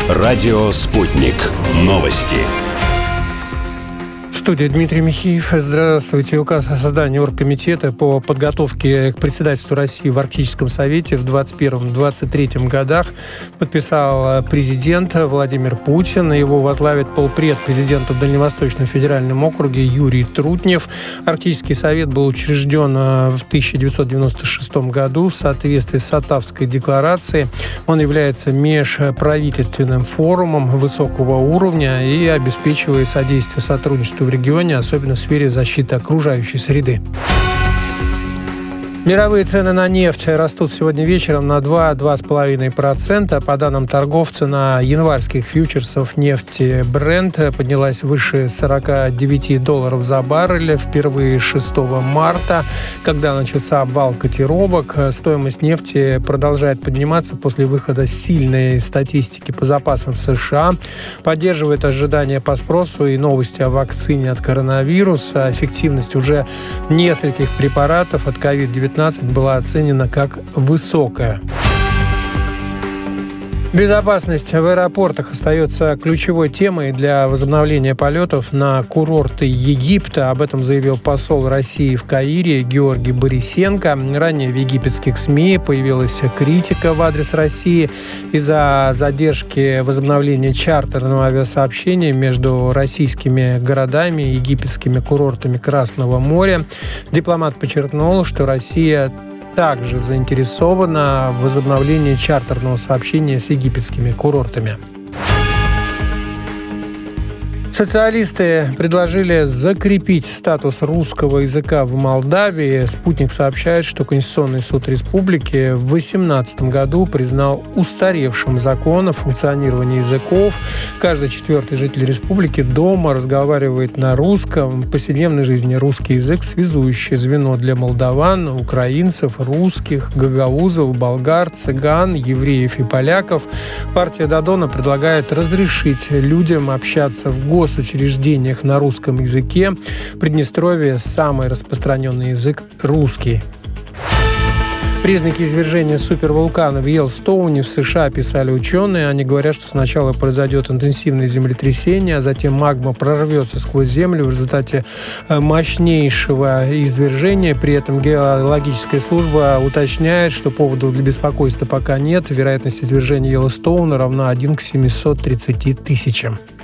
Радио «Спутник». Новости. В студии Дмитрий Михеев. Здравствуйте. Указ о создании оргкомитета по подготовке к председательству России в Арктическом совете в 2021-2023 годах подписал президент Владимир Путин. Его возглавит полпред президента в Дальневосточном федеральном округе Юрий Трутнев. Арктический совет был учрежден в 1996 году в соответствии с Оттавской декларацией. Он является межправительственным форумом высокого уровня и обеспечивает содействие сотрудничеству в регионе, особенно в сфере защиты окружающей среды. Мировые цены на нефть растут сегодня вечером на 2-2,5%. По данным торговца, на январских фьючерсах нефти Brent поднялась выше $49 за баррель впервые 6 марта, когда начался обвал котировок. Стоимость нефти продолжает подниматься после выхода сильной статистики по запасам США. Поддерживает ожидания по спросу и новости о вакцине от коронавируса. Эффективность уже нескольких препаратов от COVID-19 была оценена как высокая. Безопасность в аэропортах остается ключевой темой для возобновления полетов на курорты Египта. Об этом заявил посол России в Каире Георгий Борисенко. Ранее в египетских СМИ появилась критика в адрес России из-за задержки возобновления чартерного авиасообщения между российскими городами и египетскими курортами Красного моря. Дипломат подчеркнул, что Россия также заинтересована в возобновлении чартерного сообщения с египетскими курортами. Социалисты предложили закрепить статус русского языка в Молдавии. «Спутник» сообщает, что Конституционный суд республики в 2018 году признал устаревшим закон о функционировании языков. Каждый четвертый житель республики дома разговаривает на русском. В повседневной жизни русский язык – связующее звено для молдаван, украинцев, русских, гагаузов, болгар, цыган, евреев и поляков. Партия Додона предлагает разрешить людям общаться в госучреждениях на русском языке. В Приднестровье самый распространенный язык – русский. Признаки извержения супервулкана в Йеллоустоуне в США описали ученые. Они говорят, что сначала произойдет интенсивное землетрясение, а затем магма прорвется сквозь землю в результате мощнейшего извержения. При этом геологическая служба уточняет, что поводов для беспокойства пока нет. Вероятность извержения Йеллоустоуна равна 1 к 730 тысячам.